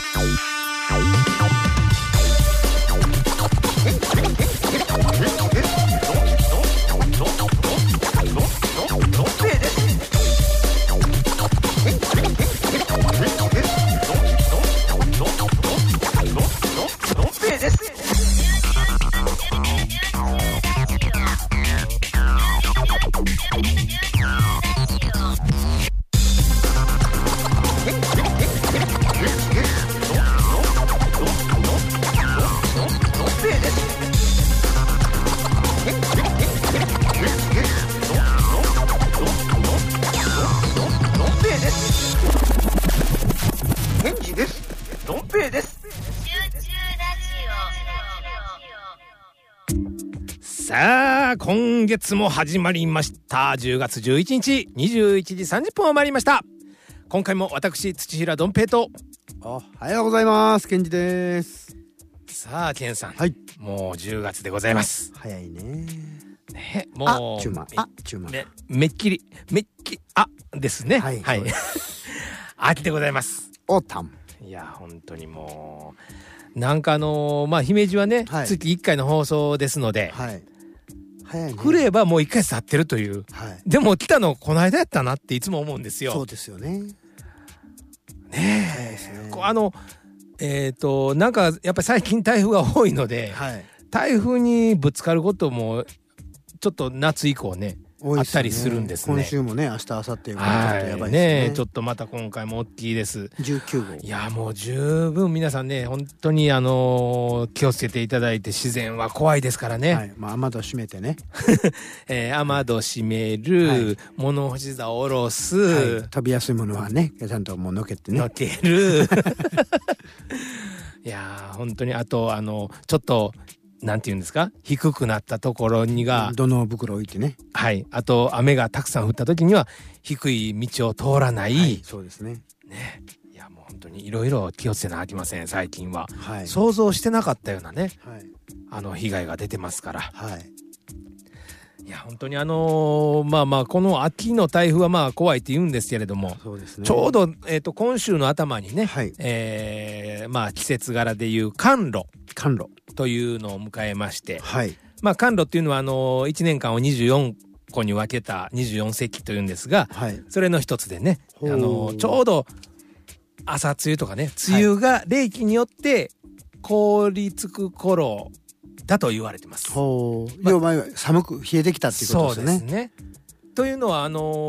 さあ今月も始まりました。10月11日21時30分を回りました。今回も私土平どん平とおはようございます。ケンジです。 さあケンさん、 はい、 もう10月でございます。 早いね。 ね、もう中間めっきりですね。 はい、 はい、秋でございます。 オータム。 いや本当にもうなんか姫路はね、 はい、 月1回の放送ですので、 はい、早いね。 来ればもう1回経ってるという、 はい、 でも来たのこの間やったなっていつも思うんですよ。 そうですよね。 ね早いですね。 なんかやっぱり最近台風が多いので、 はい、 台風にぶつかることもちょっと夏以降ねあったりするんですね。 今週もね、明日明後日ちょっとやばいですね。 ちょっとまた今回も大きいです。 19号。 いやもう十分皆さんね本当に気をつけていただいて、自然は怖いですからね。 はい、雨戸閉めてね。 雨戸閉める、はい、物干し竿を下ろす、 はい、飛びやすいものはねちゃんともうのけてね。 のける。いや本当にあとちょっとなんていうんですか、低くなったところにが土の袋置いてね。 はい。あと雨がたくさん降った時には低い道を通らない、 はい、そうですね。 ね。いやもう本当にいろいろ気をつけなあきません最近は、 はい、 想像してなかったようなね、 はい、 被害が出てますから。 はい。 いや本当にこの秋の台風は怖いって言うんですけれども、 そうですね、 ちょうど今週の頭にね、 はい、 季節柄でいう寒露というのを迎えまして、 はい、 寒露っていうのは1年間を24個に分けた24節気というんですが、 はい、 それの一つでね、ちょうど朝梅雨とかね、梅雨が冷気によって凍りつく頃だと言われてます。 要は寒く冷えてきたっていうことですね。 そうですね。というのは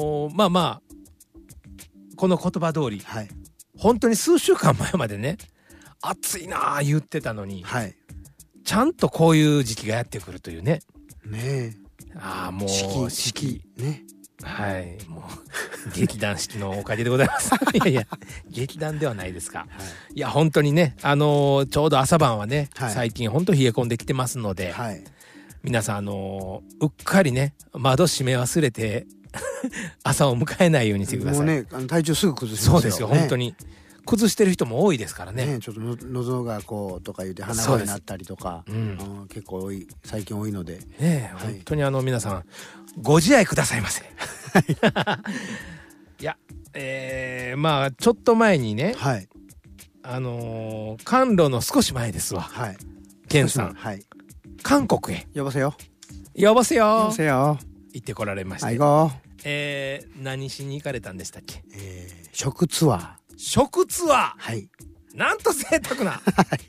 この言葉通り、はい、本当に数週間前までね暑いな言ってたのに、はい、ちゃんとこういう時期がやってくるというね。 ねえ。もう四季ね。 はい、もう劇団四季のおかげでございます。いや劇団ではないですか。はい、いや本当にねちょうど朝晩はね、はい、最近本当冷え込んできてますので、はい、皆さんうっかりね窓閉め忘れて朝を迎えないようにしてください。 もうね体調すぐ崩しますよ。 そうですよ、ね、本当に崩してる人も多いですから ね。 ちょっと喉がこうとか言って鼻声になったりとか、結構最近多いので、 ね、はい、本当に皆さんご自愛くださいませ。いやちょっと前にね、はい、寒露の少し前ですわ、はい、ケンさん、はい、韓国へ呼ばせよ行ってこられまして、 はい、 何しに行かれたんでしたっけ？ 食ツアー、 はい、なんと贅沢な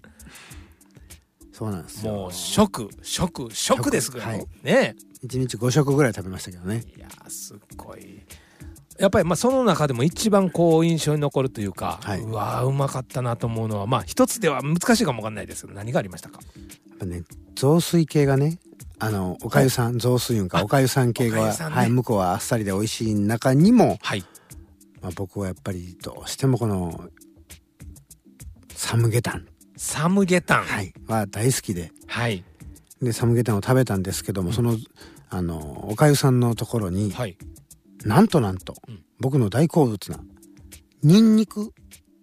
そうなんですよ。 もう食ですから、はい、ね。 1日5食ぐらい食べましたけどね。 いやすっごいやっぱりその中でも一番印象に残るというか、はい、うわうまかったなと思うのは一つでは難しいかもわかんないですけど、何がありましたか？ やっぱね雑炊系がね、おかゆさん、雑炊いうかおかゆさん系が、ね、はい、向こうはあっさりで美味しい中にも、はい、僕はやっぱりどうしてもこのサムゲタン、はい、は大好きで、はい、でサムゲタンを食べたんですけども、そのおかゆさんのところに、はい、なんと、僕の大好物なニンニク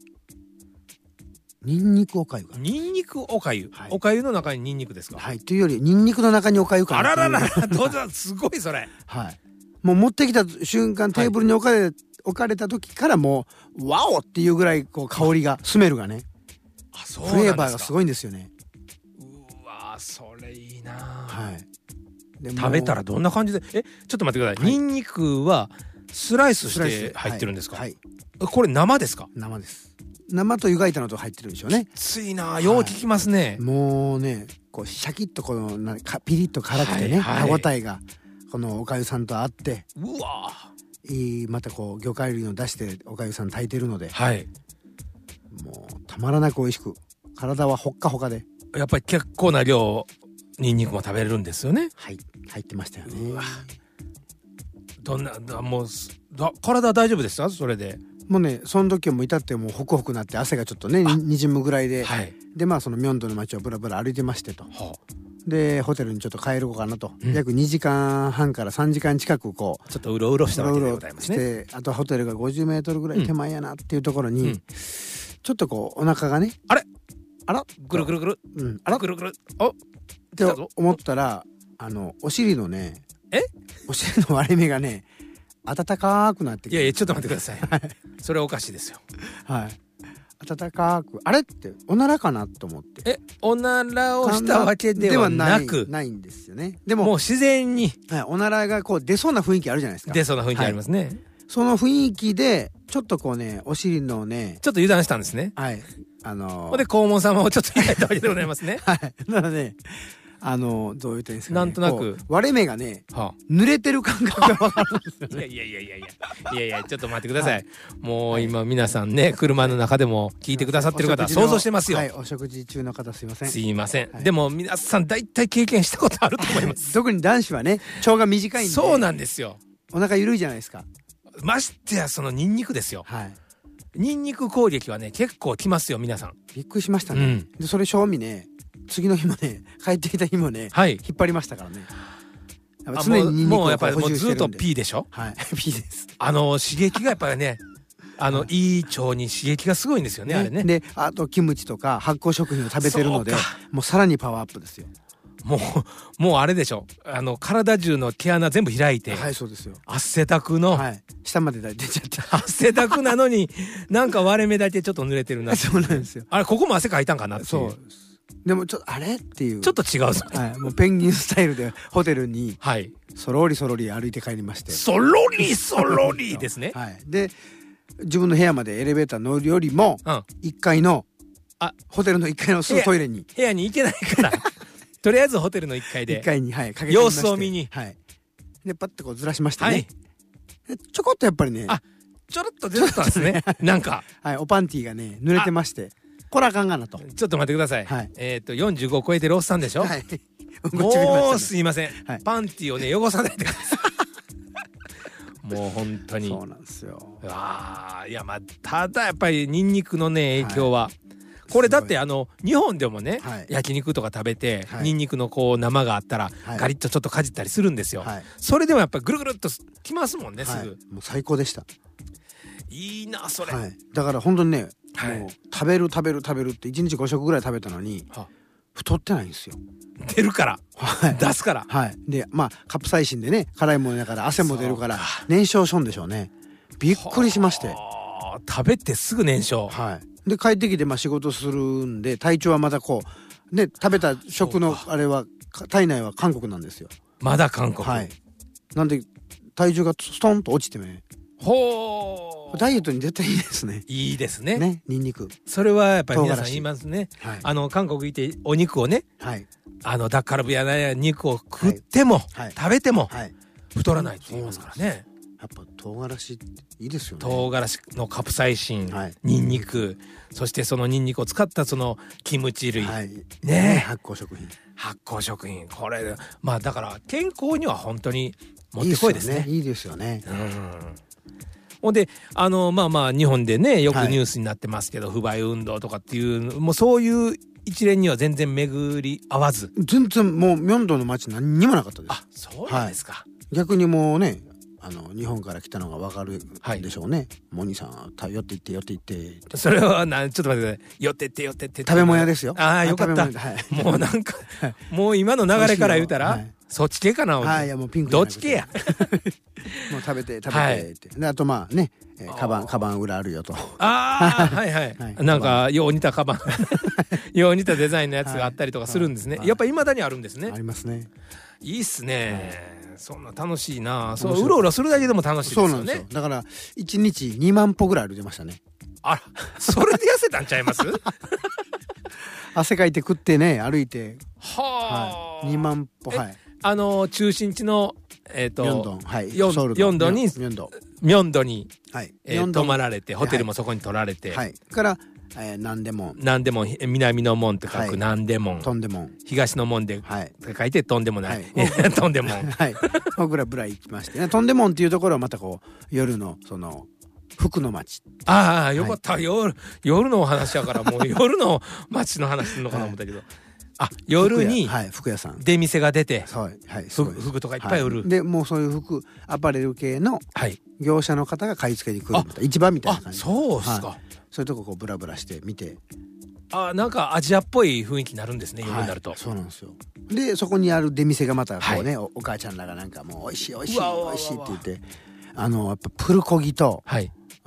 おかゆが。 ニンニクおかゆ、はい、おかゆの中にニンニクですか？ はい、というよりニンニクの中におかゆかな。 あらららどうぞすごいそれ。 はい、もう持ってきた瞬間テーブルに置かれた時からもうワオっていうぐらい香りがスメルがね。 そうなんですか。 フレーバーがすごいんですよね。 うわそれいいな。 はい。 食べたらどんな感じで、ちょっと待ってください。ニンニクはスライスして入ってるんですか？ はい。 これ生ですか？ 生です。生と湯がいたのと入ってるんでしょうね。 きついな、よう聞きますね。 もうね、こうシャキッとこのピリッと辛くてね、歯ごたえがこのおかゆさんとあって、 うわまたこう魚介類の出しておかゆさん炊いてるので、 はい、 もうたまらなく美味しく、体はほっかほかで、 やっぱり結構な量ニンニクも食べれるんですよね。 はい、入ってましたよね。 どんなもう体大丈夫ですか？それでもうね、その時はもう至ってもうホクホクなって汗がちょっとねにじむぐらいで、 はい、 でまあその明洞の街をブラブラ歩いてましてと、 はあ、 でホテルにちょっと帰ろうかなと、約2時間半から3時間近くこうちょっとうろうろしたわけでございますね。 あとホテルが50メートルぐらい手前やなっていうところに、ちょっとこうお腹がね、 あれあらぐるぐるぐる、 あらぐるぐる、おって思ったら、お尻のね、お尻の割れ目がね温かくなってきて、 いやいやちょっと待ってください、はい、それはおかしいですよ。 はい、温かく、あれっておならかなと思って、 おならをしたわけではなく、 ないんですよね。でももう自然に、 はい、おならがこう出そうな雰囲気あるじゃないですか。 出そうな雰囲気ありますね、はい、 その雰囲気でちょっとこうね、お尻のねちょっと油断したんですね。 はい、 で黄門様をちょっと開いたわけでございますね。 はい、なのでどう言ったらいいんですかね、 なんとなく割れ目がね、濡れてる感覚が分かるんですよね。 いやちょっと待ってください、はい、もう今皆さんね、車の中でも聞いてくださってる方想像してますよ。 はい、お食事中の方すいません。 すいません、はい、でも皆さん大体経験したことあると思います。 特に男子はね、腸が短いんで。 そうなんですよ。 お腹緩いじゃないですか。 ましてやそのニンニクですよ。 はい。 ニンニク攻撃はね結構きますよ皆さん。 びっくりしましたね。でそれ正味ね、次の日もね、帰ってきた日もね、 はい、 引っ張りましたからね。 常にニンニクを補充してるんで。もうやっぱりもうずっと P でしょ。 はい、P です。 刺激がやっぱりね、いい腸に刺激がすごいんですよね、あれね。 で、あとキムチとか発酵食品を食べてるので、もうさらにパワーアップですよ。 もうあれでしょ、体中の毛穴全部開いて、 はい、そうですよ。 汗だくの、 はい、下まで出ちゃって汗だくなのになんか割れ目だけちょっと濡れてるな。 そうなんですよ。 あれここも汗かいたんかなっていう。 そうでもちょっとあれっていう、 ちょっと違うぞ、 はい、もうペンギンスタイルでホテルに、 はい、 そろりそろり歩いて帰りまして、 そろりそろりですね。 はい、で自分の部屋までエレベーター乗るよりも、1階のホテルの1階のすぐトイレに、 部屋に行けないからとりあえずホテルの1階で 1階に、はい、 様子を見に、 はい、でパッとこうずらしましてね、はい、ちょこっとやっぱりね、 ちょろっと出てたんですねなんか、 はい、おパンティーがね濡れてまして、こらあかんがなと。 ちょっと待ってください、 はい、 45を超えてるおっさんでしょ、はい、もうすいません、はい、パンティーをね汚さないでくださいもう本当にそうなんですよ。 いやただやっぱりニンニクのね影響は、これだって日本でもね、焼肉とか食べて、ニンニクのこう生があったら、ガリッとちょっとかじったりするんですよ、それでもやっぱりぐるぐるっときますもんね、すぐ。 もう最高でした。 いいなそれ、 だから本当にね、もう食べるって1日5食ぐらい食べたのに太ってないんですよ。 出るから、出すから。 でカプサイシンでね、辛いものだから汗も出るから燃焼しょんでしょうね。びっくりしまして、 食べてすぐ燃焼。 で帰ってきて仕事するんで、体調はまたこうね、食べた食のあれは体内は韓国なんですよ。 まだ韓国。 なんで体重がストンと落ちてね。 ほー、 ダイエットに絶対いいですね。 いいですね。 ニンニク。 それはやっぱり皆さん言いますね。韓国行ってお肉をね、ダッカルビや肉を食っても、食べても太らないって言いますからね。 やっぱ唐辛子っていいですよね。 唐辛子のカプサイシン、ニンニク、そしてそのニンニクを使ったそのキムチ類、ね、 発酵食品、 これだから健康には本当にもってこいですね。 いいですよね。 ほんで日本でねよくニュースになってますけど、不買運動とかっていうもうそういう一連には全然巡り合わず、 全然もう明洞の街何にもなかったです。 あ、そうなんですか。 逆にもうね、日本から来たのが分かるでしょうね。モニさん寄って行ってそれはちょっと待ってください。寄ってって食べ物屋ですよ。 よかった。もうなんかもう今の流れから言うたらそっち系かな。 はい、いやもうピンクどっち系や。 もう食べてって、はい、であとまあね、カバン裏あるよと。 ああはいはい、はい、なんかよう似たカバンよう似たデザインのやつがあったりとかするんですね、はい、やっぱ未だにあるんですね。 ありますね。 いいっすね、はい、そんな楽しいな。そううろうろするだけでも楽しいですよね。 そうなんですよ。だから1日2万歩ぐらい歩いてましたね。 あら、それで痩せたんちゃいます汗かいて食ってね、歩いて、 はあ、 2万歩。はい、 中心地のミョンドン、はい、 ヨンドにミョンドに、 はい、 泊まられて、ホテルもそこに取られて、 はい、から、南でも南の門って書く、はい、南でもとんでも東の門で書いてとんでもない、はい、とんでもはい、僕らブラ行きましてね、とんでもんっていうところはまたこう夜のその服の街。 ああよかった、はい、夜のお話やからもう夜の街の話するのかな思ったけど、はい、あ、夜に服屋さん出店が出て、 はいはい、 服とかいっぱい売る、 はい、でもうそういう服アパレル系の業者の方が買い付けに来るみたいな、市場みたいな感じ。 そうっすか、 はい、そういうとここうブラブラして見て、 なんかアジアっぽい雰囲気になるんですね、夜になると。 そうなんですよ。でそこにある出店がまたこうね、はい、お母ちゃんらがなんかもうおいしいおいしいおいしいって言って、やっぱプルコギと、はい、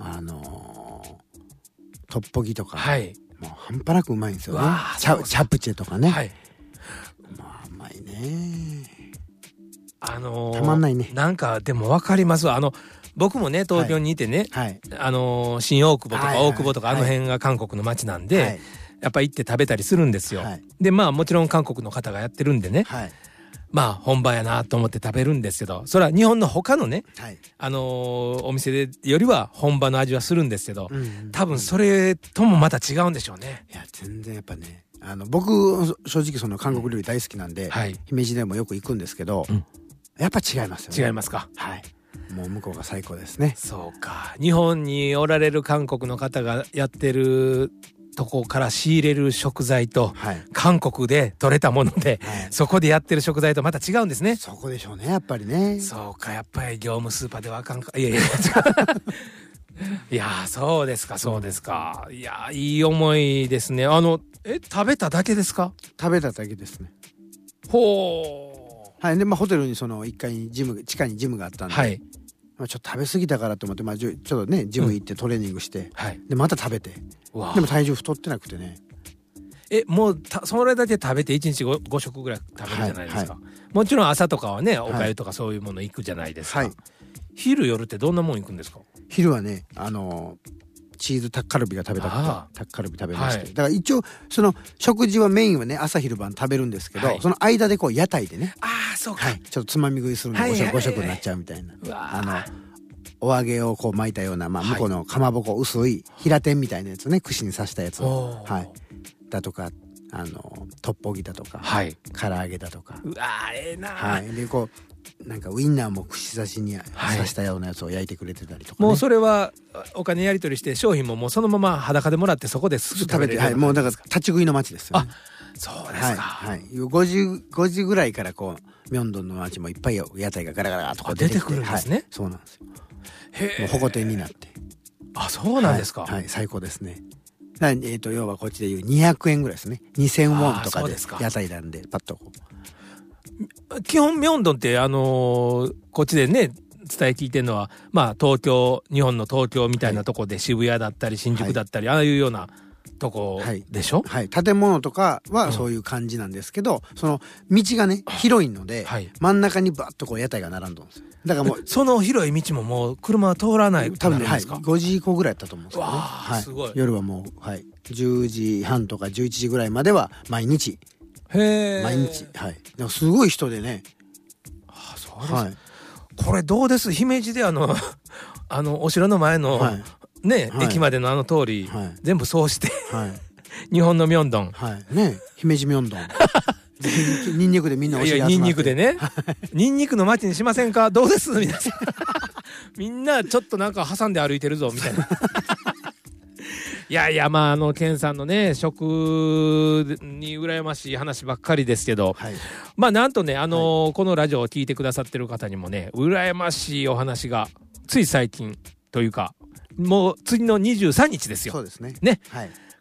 トッポギとか、はい、もう半端なくうまいんですよね。チャプチェとかね、はい、まあうまいね。たまんないね。 なんかでも分かりますわ。僕もね東京にいてね、はい、新大久保とか大久保とか、あの辺が韓国の街なんで、はい、やっぱ行って食べたりするんですよ、はい、でまあもちろん韓国の方がやってるんでね、はい、まあ本場やなと思って食べるんですけど、それは日本の他のね、はい、お店でよりは本場の味はするんですけど、多分それともまた違うんでしょうね。 いや全然やっぱね、僕正直その韓国料理大好きなんで、はい、姫路でもよく行くんですけど、やっぱ違いますよね。 違いますか。 はい、もう向こうが最高ですね。 そうか、日本におられる韓国の方がやってるとこから仕入れる食材と、はい、韓国で採れたもので、はい、そこでやってる食材とまた違うんですね。 そこでしょうね、やっぱりね。 そうか、やっぱり業務スーパーではあかんか。いやいやいやそうですかそうですか。いやいい思いですね。食べただけですか。 食べただけですね。 ほう。 はい、でホテルにその1階に地下にジムがあったんで、はい、ちょっと食べ過ぎたからと思って、ちょっとねジム行ってトレーニングして、はい、でまた食べて、でも体重太ってなくてね。 もうそれだけ食べて1日 5食ぐらい食べるじゃないですか、はいはい、もちろん朝とかはねおかゆとかそういうもの行くじゃないですか、はい、昼夜ってどんなもん行くんですか。 昼はねチーズタッカルビが食べたくてタッカルビ食べまして、はい、だから一応その食事はメインはね朝昼晩食べるんですけど、はい、その間でこう屋台でね、 そうか、 はい、ちょっとつまみ食いするので5食になっちゃうみたいな、お揚げをこう巻いたような、向こうのかまぼこ薄い平天みたいなやつね、串に刺したやつを、はい、だとかトッポギだとか、はい、唐揚げだとか、 な、 はい、でこうなんかウインナーも串刺しに刺したようなやつを焼いてくれてたりとか、ね、 もうそれはお金やり取りして商品ももうそのまま裸でもらってそこですぐ食べれる。 はい、もうだから立ち食いの街ですよね。 そうですか、 はい、5時ぐらいからこうミョンドンの街もいっぱい屋台がガラガラとか出てくるんですね、はい、そうなんですよ。もう保護店になって。 そうなんですか。 はい、はい、最高ですね。要はこっちでいう200円ぐらいですね。2000ウォンとかで屋台なんでパッとこう。基本ミョンドンってこっちでね伝え聞いてるのは日本の東京みたいなとこで渋谷だったり新宿だったり、ああいうようなとこでしょ。 はい、建物とかはそういう感じなんですけど、その道がね広いので、真ん中にバッとこう屋台が並んでるんですよ。だからもうその広い道ももう車は通らない多分ね、はい、5時以降ぐらいだったと思うんですけどね、はい、 すごい。 夜はもう、はい、10時半とか11時ぐらいまでは毎日、毎日、はい、でもすごい人でね。 そうです、はい、これどうです姫路でお城の前の、ね、駅までの通り、全部そうして、日本のミョンドン、 ね、姫路ミョンドンニンニクでみんなお尻集まって、 ニンニクでねニンニクの街にしませんか、どうです皆さんみんなちょっとなんか挟んで歩いてるぞみたいないやいやケンさんのね食に羨ましい話ばっかりですけど、なんとねこのラジオを聞いてくださってる方にもね羨ましいお話がつい最近というかもう次の23日ですよ。 そうですね。 ね、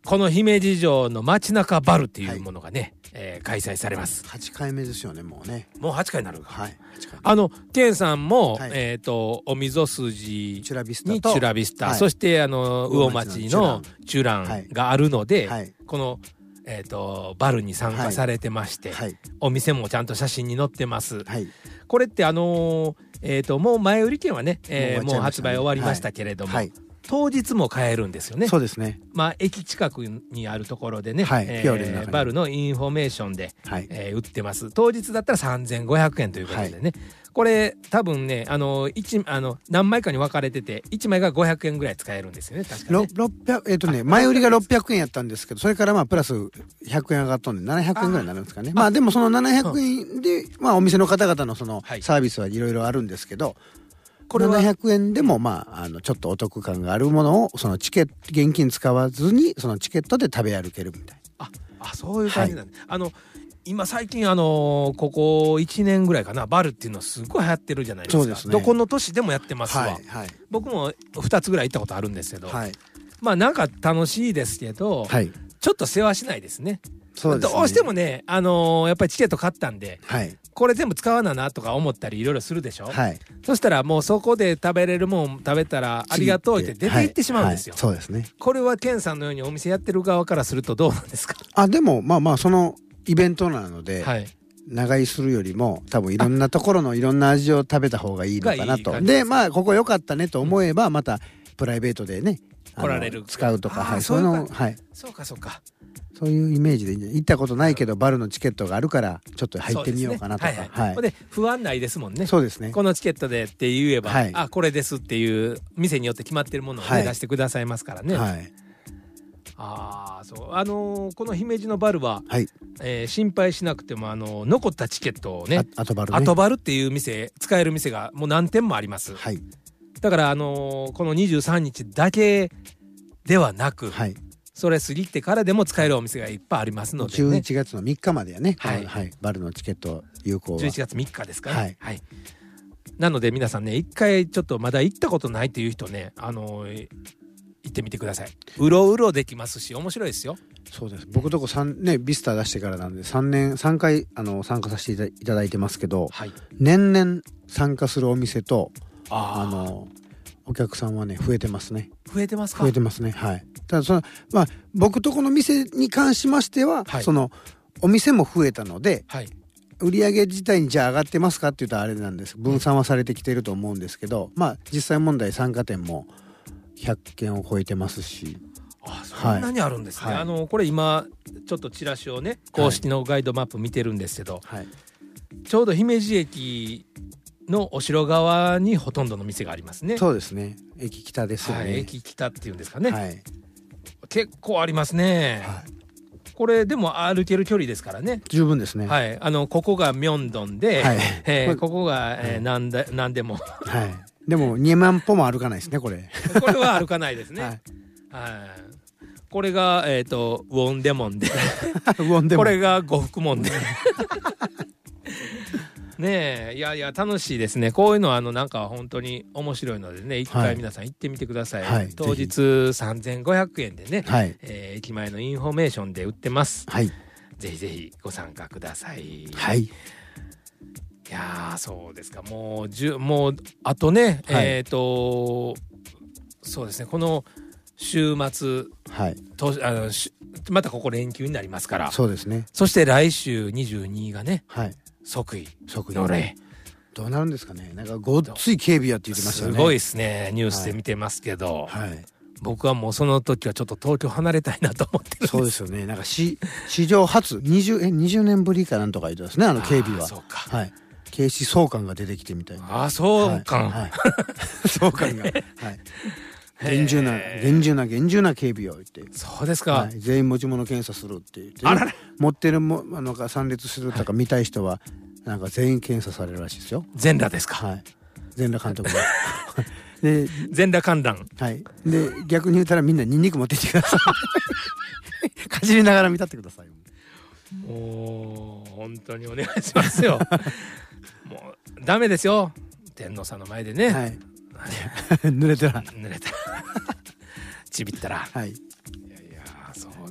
この姫路城の街中バルっていうものがね、開催されます。 8回目ですよね、もうね。 もう8回になる。 はい。 健さんも、お溝筋にチュラビスタ、そして魚町のチュランがあるので、このバルに参加されてまして、お店もちゃんと写真に載ってます。これってもう前売り券はね、もう発売終わりましたけれども、当日も買えるんですよね。 そうですね。 駅近くにあるところでね、バルのインフォメーションで、売ってます。当日だったら3500円ということでね、これ多分ね何枚かに分かれてて1枚が500円ぐらい使えるんですよね、確かね。 前売りが600円やったんですけど、それからプラス100円上がったんで700円ぐらいになるんですかね。でもその700円で、お店の方々のそのサービスはいろいろあるんですけど、これは700円でもちょっとお得感があるものをそのチケット現金使わずにそのチケットで食べ歩けるみたいな。そういう感じなんです。今最近ここ1年ぐらいかな、バルっていうのはすごい流行ってるじゃないですか。そうですね。どこの都市でもやってますわ。僕も2つぐらい行ったことあるんですけど、なんか楽しいですけど、ちょっと世話しないですね。どうしてもね、やっぱりチケット買ったんで、これ全部使わななとか思ったりいろいろするでしょ。そしたらもうそこで食べれるもん食べたらありがとうって出て行ってしまうんですよ。 そうですね。 これはケンさんのようにお店やってる側からするとどうなんですか？ でもそのイベントなので、長居するよりも多分いろんなところのいろんな味を食べた方がいいのかなと。でここ良かったねと思えばまたプライベートでね来られる使うとか、 そうかそういうイメージで行ったことないけどバルのチケットがあるからちょっと入ってみようかなとか。 で不安ないですもんね。 そうですね。 このチケットでって言えば、これですっていう店によって決まってるものを出してくださいますからね。この姫路のバルは、心配しなくても残ったチケットをね、後バルっていう店使える店がもう何店もあります。だからこの23日だけではなく、それ過ぎてからでも使えるお店がいっぱいありますのでね。 11月の3日までやね、バルのチケット有効は 11月3日ですかね。なので皆さんね、一回ちょっとまだ行ったことないという人ね、行ってみてください。うろうろできますし面白いですよ。 そうです。僕とこビスタ出してからなんで3回参加させていただいてますけど、年々参加するお店とお客さんはね増えてますね。 増えてますか？ 増えてますね。ただ僕とこの店に関しましては、そのお店も増えたので、売り上げ自体にじゃあ上がってますかって言ったらあれなんです。分散はされてきていると思うんですけど、実際問題参加店も100件を超えてますし。 そんなにあるんですね。これ今ちょっとチラシをね、公式のガイドマップ見てるんですけど、ちょうど姫路駅のお城側にほとんどの店がありますね。 そうですね。駅北ですよね。 駅北っていうんですかね。結構ありますね。これでも歩ける距離ですからね。 十分ですね。 ここが明洞で、ここがなんでも。 でも2万歩も歩かないですね、これ。 これは歩かないですね。これがウォンデモンで、これが呉服門で。ねえ、いや楽しいですね。こういうのはなんか本当に面白いのでね、一回皆さん行ってみてください。当日3500円でね、駅前のインフォメーションで売ってます。ぜひぜひご参加ください。いやそうですか。もうあとね、そうですね、この週末、またここ連休になりますから。 そうですね。 そして来週22がね、即位の礼。 どうなるんですかね。なんかごっつい警備やって言ってましたよね。 すごいですね。ニュースで見てますけど、僕はもうその時はちょっと東京離れたいなと思ってるんです。 そうですよね。なんか史上初20年ぶりかなんとか言ってますね、警備は。 そうか。 警視総監が出てきてみたいな。 総監。 総監が。厳重な警備を言って。 そうですか。 全員持ち物検査するって言って。持ってるなんか参列するとか見たい人はなんか全員検査されるらしいですよ。 全裸ですか。 全裸監督が。 で全裸観覧。 で逆に言ったらみんなニンニク持ってきてください。かじりながら見たってください。 もう本当にお願いしますよ。もうダメですよ。天皇さんの前でね。濡れたらちびったら。いやそう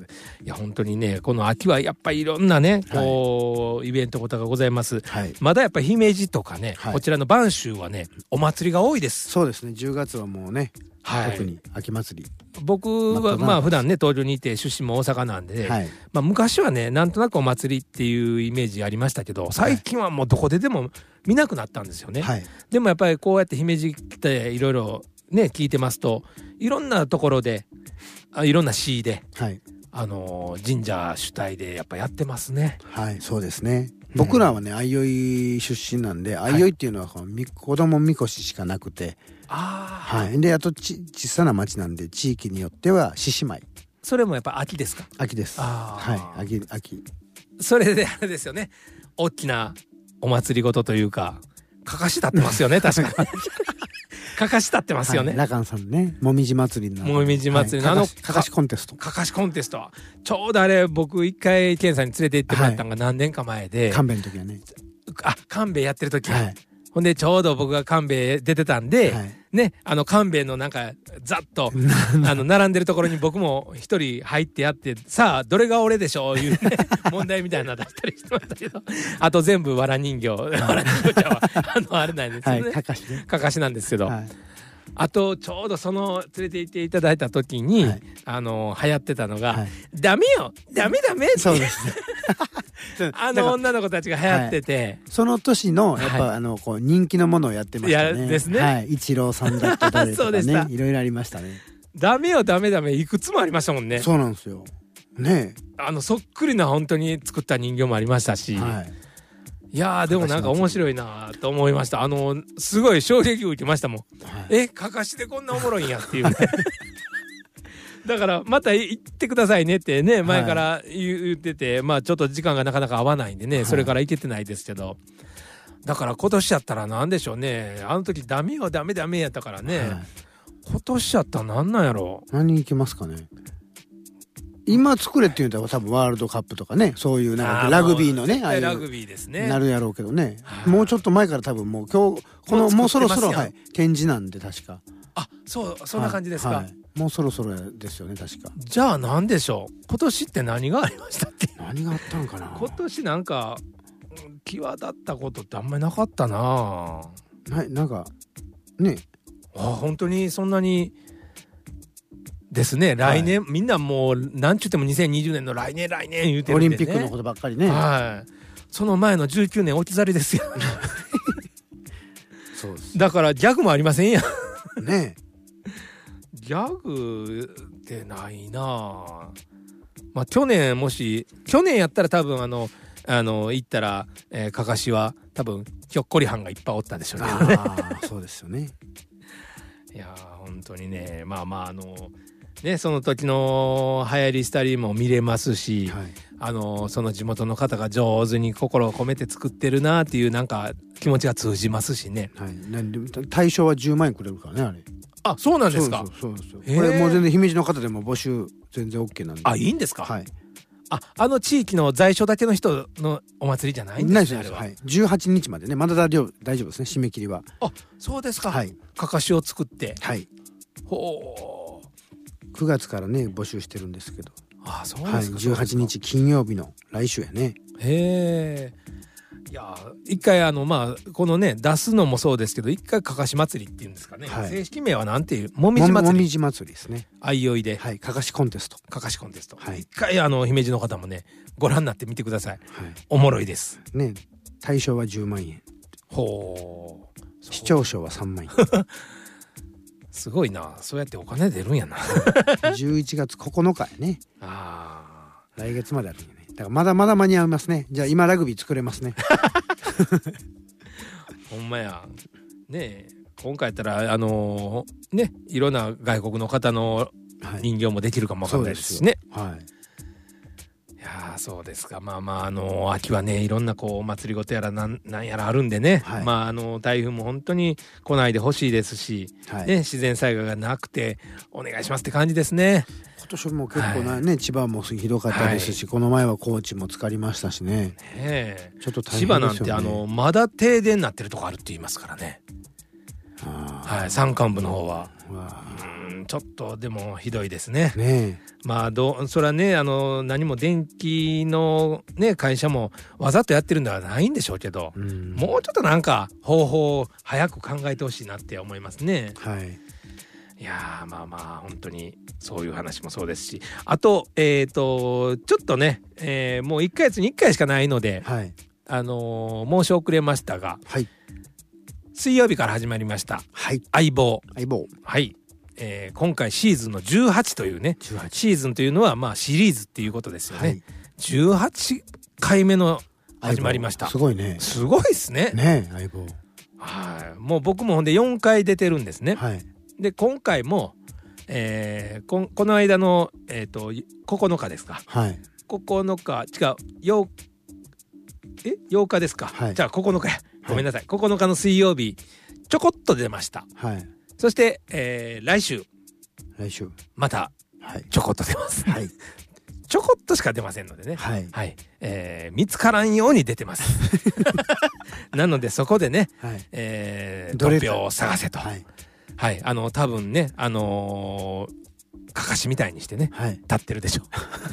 いや本当にねこの秋はやっぱりいろんなねこうイベントことがございます、はい、まだやっぱり姫路とかね、はい、こちらの播州はねお祭りが多いです。 そうですね、10月はもうね、はい、特に秋祭り。 僕はまあ普段ね東京にいて出身も大阪なんで、はい、まあ、昔はねなんとなくお祭りっていうイメージありましたけど最近はもうどこででも見なくなったんですよね、はい、でもやっぱりこうやって姫路っていろいろね聞いてますといろんなところでいろんな市で、はい、神社主体でやっぱやってますね。 はい、そうですね。僕らはね相生出身なんで、相生っていうのは子供みこししかなくて、はい、であと小さな町なんで地域によっては獅子舞。 それもやっぱ秋ですか？ 秋です。はい、秋。 それであれですよね、大きなお祭りごとというかかかし立ってますよね確かにかかし立ってますよね、 はい、羅漢さんね、もみじ祭りのもみじ祭りの、 はい、かかしコンテストちょうどあれ僕一回健さんに連れて行ってもらったのが何年か前で、 神戸の時はね、 神戸やってる時、はい、ほんでちょうど僕が神戸出てたんで、はい、ね神戸のなんかざっと並んでるところに僕も一人入ってやってさあどれが俺でしょういうね問題みたいなの出したりしてましたけど、あと全部わら人形はあれなんですよね、はい、かかしなんですけど、はい、あとちょうどその連れて行っていただいた時に、はい、流行ってたのが、はい、ダメよダメってそうですね女の子たちが流行ってて、はい、 その年のやっぱ、はい、こう人気のものをやってましたね。 ですね、 はい、一郎さんだったりとかねいろいろありましたね。 ダメよダメいくつもありましたもんね。 そうなんですよね。 そっくりな本当に作った人形もありましたし、はい、いやでもなんか面白いなと思いました。すごい衝撃を受けましたもん、はい、かかしでこんなおもろいんやっていうねだからまた行ってくださいねってね前から言ってて、まあちょっと時間がなかなか合わないんでね、それから行けてないですけど、だから今年やったらなんでしょうね、あの時ダメよダメやったからね、はい、今年やったらなんなんやろう、 何行きますかね。今作れって言うと多分ワールドカップとかね、そういうなんかラグビーのね、 ラグビーですね、 なるやろうけどね、もうちょっと前から多分もう今日もうそろそろ、はい、展示なんで確か。 そんな感じですか、はい、 もうそろそろですよね確か。 じゃあ何でしょう、今年って何がありましたっけ。 何があったんかな今年。なんか際立ったことってあんまりなかったな。はい、 なんかね、 本当にそんなにですね。来年、はい、みんなもうなんちゅっても2020年の来年言うてるんでね、 オリンピックのことばっかりね。 はい、その前の19年置き去りですよそうです。 だからギャグもありませんやね。 ギャグってないな。まあ去年やったら多分行ったら、かかしは多分ひょっこりはんがいっぱいおったでしょうね。 そうですよね。 いや本当にね、まあね、その時の流行りしたりも見れますし、はい、その地元の方が上手に心を込めて作ってるなっていうなんか気持ちが通じますしね。 はい、対象は10万円くれるからねあれ。 そうなんですか。 そうですよ。これもう全然姫路の方でも募集全然 OK なんで。 いいんですか。 はい。 地域の在所だけの人のお祭りじゃないんですね。ないです。はい。18 日までね、まだ大丈夫ですね、締め切りは。 そうですか。 はい。 かかしを作って。 はい。 ほう。9月からね募集してるんですけど。 そうですか。 はい。18日金曜日の来週やね。 へえ。いや一回このね出すのもそうですけど、一回かかし祭りっていうんですかね、はい、正式名はなんていう、もみじ祭りですね。 相生で、 はい、かかしコンテスト、 はい、一回姫路の方もねご覧になってみてください、はい、おもろいですね。対象は10万円。 ほう。 視聴賞は3万円すごいな、そうやってお金出るんやな 11月9日やね。来月まであるんやね。だからまだまだ間に合いますね。じゃあ今ラグビー作れますねほんまやね。今回やったらね、いろんな外国の方の人形もできるかもわかんないですしね。 はい。 いやそうですか。秋はねいろんなお祭りごとやらなんやらあるんでね、はい、台風も本当に来ないでほしいですし、はい、ね、自然災害がなくてお願いしますって感じですね。 今年も結構ね、はい、千葉もひどかったですし、はい、この前は高知も浸かりましたしね。ちょっと大変ですよね。千葉なんてまだ停電になってるとこあるって言いますからね。はい、山間部の方は。 ちょっとでもひどいですね。 ねまあそれはね何も電気のね会社もわざとやってるんではないんでしょうけど、もうちょっとなんか方法を早く考えてほしいなって思いますね。 はい。 いやまあ本当にそういう話もそうですし、あとちょっとね、もう1ヶ月に1回しかないので、 はい、 申し遅れましたが、 はい、 水曜日から始まりました、 はい、 相棒、 はい、 今回シーズンの18というね、シーズンというのはまあシリーズっていうことですよね、はい、18回目の始まりました。 すごいね。 すごいですね。 ね、相棒。 はい、もう僕もほんで4回出てるんですね。 はい。 で今回も、この間の、9日ですか。 はい。 9日違う8日ですか。はい、じゃあ9日や。ごめんなさい。9日の水曜日ちょこっと出ました。 はい。そして、来週またちょこっと出ます。はい。ちょこっとしか出ませんのでね。はい。はい。見つからんように出てます。なのでそこでね、はい、ドンピョを探せと。はい。はい、多分ね、かかしみたいにしてね、はい、立ってるでしょ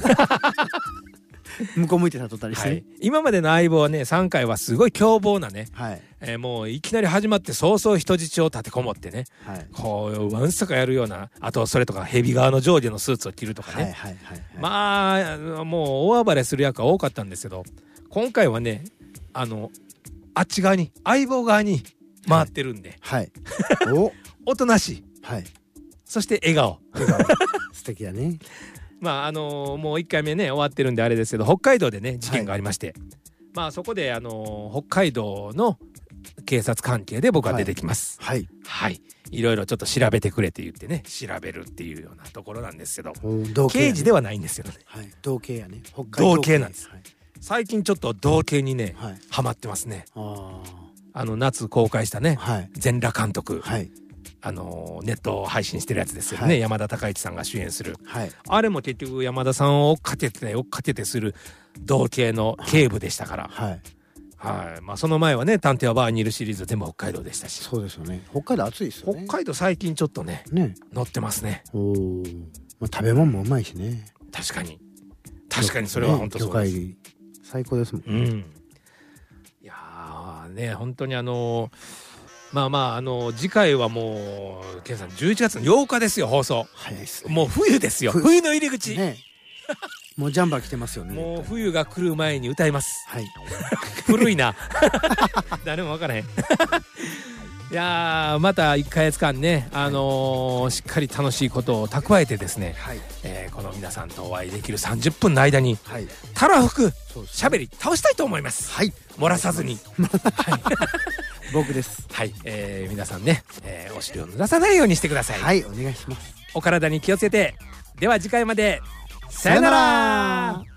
向こう向いて立ったりして、はい、 今までの相棒はね3回はすごい凶暴なね、はい、もういきなり始まって早々人質を立てこもってね、はい、こうわんさかやるような、あとそれとかヘビ側の上下のスーツを着るとかね、まあもう大暴れする役が多かったんですけど、今回はねあっち側に相棒側に回ってるんで、はい、おとなしい、はい、そして笑顔素敵だね。 まあもう1回目ね終わってるんであれですけど、北海道でね事件がありまして、はい、まあそこで北海道の警察関係で僕は出てきます。はい、はい、いろいろちょっと調べてくれって言ってね調べるっていうようなところなんですけど、刑事ではないんですけどね、はい、 道警やね、 北海道道警なんです、はい、最近ちょっと道警にね、はい、ハマってますね。夏公開したね、はい、全裸監督、はい、ネット配信してるやつですよね、はい、山田孝之さんが主演する、はい、あれも結局山田さんを追っかけてする道警の警部でしたから、はいはい、まあ、その前はね探偵はバーにいるシリーズ全部北海道でしたし。 そうですよね。北海道暑いですよね。 北海道最近ちょっとね乗ってますね。 まあ、食べ物もうまいしね。 確かにそれは本当そうです、 魚介最高ですもん、 うん、いやね本当にまあ次回はもうケンさん11月の8日ですよ、放送。早いですね。もう冬ですよ。冬の入り口、ね、 もうジャンバー着てますよね。 もう冬が来る前に歌います。はい。古いな。誰も分からへん。いやまた1ヶ月間ね、しっかり楽しいことを蓄えてですね、はい、この皆さんとお会いできる30分の間に、はい、たらふくしゃべり倒したいと思います。はい。漏らさずに。はい。 僕です。 はい、皆さんね、お尻を濡らさないようにしてください。 はい、お願いします。 お体に気をつけて、では次回まで、さよなら。